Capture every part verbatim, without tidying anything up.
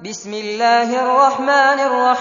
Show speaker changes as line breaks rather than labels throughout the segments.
بسم الله الرحمن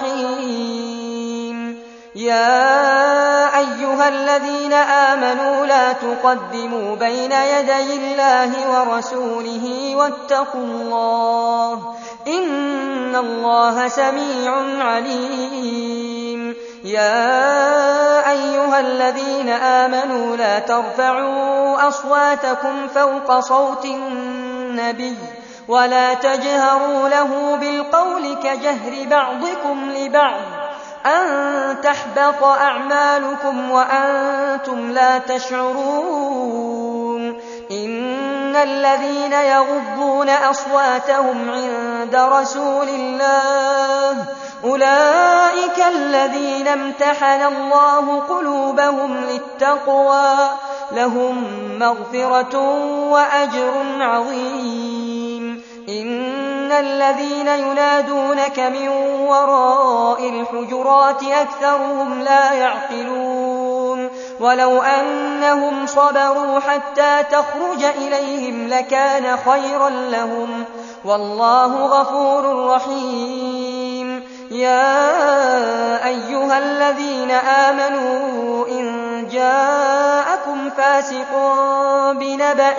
الرحيم يا أيها الذين آمنوا لا تقدموا بين يدي الله ورسوله واتقوا الله إن الله سميع عليم يا أيها الذين آمنوا لا ترفعوا أصواتكم فوق صوت النبي ولا تجهروا له بالقول كجهر بعضكم لبعض أن تحبط أعمالكم وأنتم لا تشعرون إن الذين يغضون أصواتهم عند رسول الله أولئك الذين امتحن الله قلوبهم للتقوى لهم مغفرة وأجر عظيم إن الذين ينادونك من وراء الحجرات أكثرهم لا يعقلون ولو أنهم صبروا حتى تخرج إليهم لكان خيرا لهم والله غفور رحيم يا أيها الذين آمنوا إن جاءكم فاسق بنبأ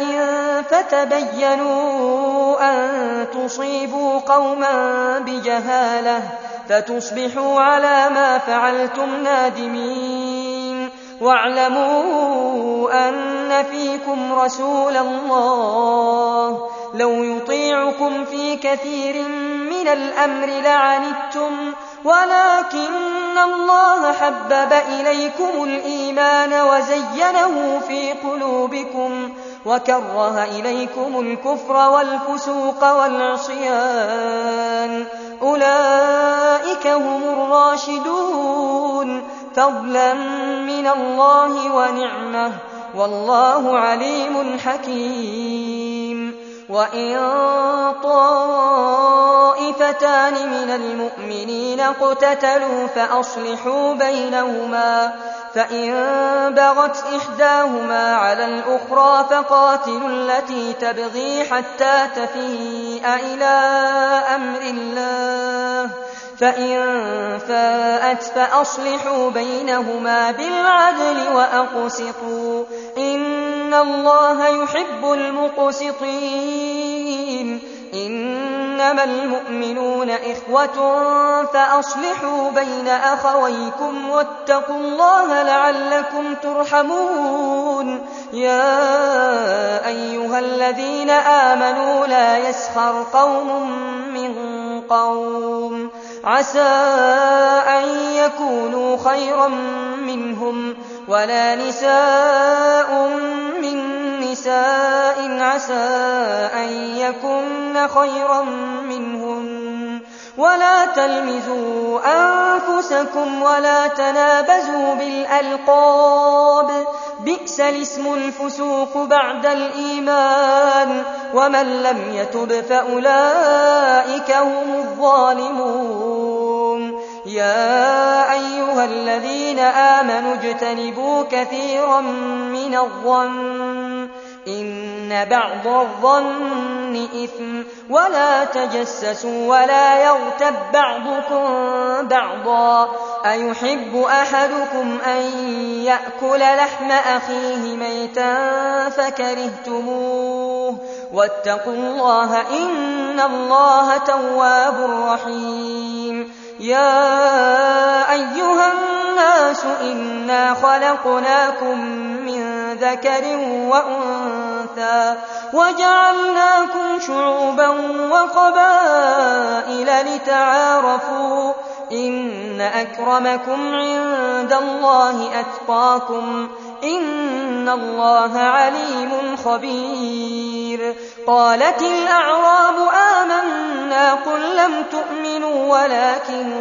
فتبينوا أن تصيبوا قوما بجهالة فتصبحوا على ما فعلتم نادمين واعلموا أن فيكم رسول الله لو يطيعكم في كثير من الأمر لعنتم ولكن الله حبب إليكم الإيمان وزينه في قلوبكم وكره إليكم الكفر والفسوق والعصيان أولئك هم الراشدون فضلا من الله ونعمه والله عليم حكيم وإن طائفتان من المؤمنين اقتتلوا فأصلحوا بينهما فإن بغت إحداهما على الأخرى فقاتلوا التي تبغي حتى تفيء إلى أمر الله فإن فاءت فأصلحوا بينهما بالعدل وأقسطوا إن الله يحب المقسطين إنما المؤمنون إخوة فأصلحوا بين أخويكم واتقوا الله لعلكم ترحمون يا أيها الذين آمنوا لا يسخر قوم من قوم عسى أن يكونوا خيرا منهم ولا نساء من نساء عسى أن يكن خيرا منهن ولا تلمزوا أنفسكم ولا تنابزوا بالألقاب بئس الاسم الفسوق بعد الإيمان ومن لم يتب فأولئك هم الظالمون يا أيها الذين آمنوا اجتنبوا كثيرا من الظن إن بعض الظن إثم ولا تجسسوا ولا يغتب بعضكم بعضا أيحب أحدكم أن يأكل لحم أخيه ميتا فكرهتموه واتقوا الله إن الله تواب رحيم يا أيها الناس إنا خلقناكم من ذكر وأنثى وجعلناكم شعوبا وقبائل لتعارفوا إن أكرمكم عند الله أتقاكم إن الله عليم خبير قالت الأعراب آمنا قل لم تؤمنوا ولكن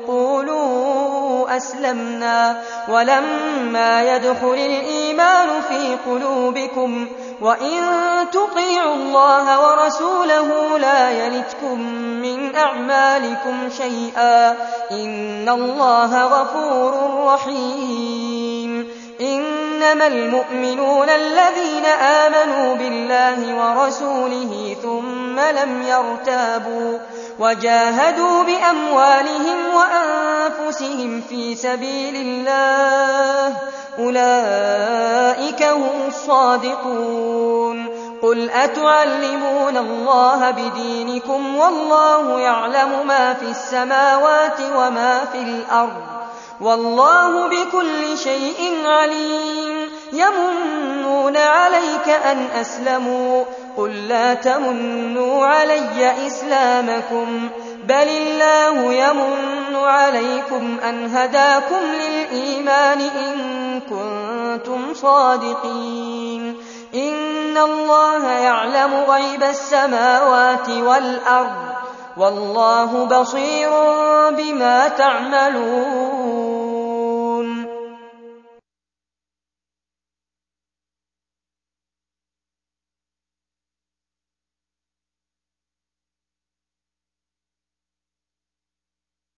قولوا أسلمنا ولما يدخل الإيمان في قلوبكم وإن تطيعوا الله ورسوله لا يلتكم من أعمالكم شيئا إن الله غفور رحيم إنما المؤمنون الذين آمنوا بالله ورسوله ثم لم يرتابوا وجاهدوا بأموالهم وأنفسهم في سبيل الله أولئك هم الصادقون. قل أتعلمون الله بدينكم والله يعلم ما في السماوات وما في الأرض والله بكل شيء عليم. يمنون عليك أن أسلموا قل لا تمنوا علي إسلامكم بل الله يمن عليكم أن هداكم للإيمان إن كنتم صادقين. إن الله يعلم غيب السماوات والأرض والله بصير بما تعملون.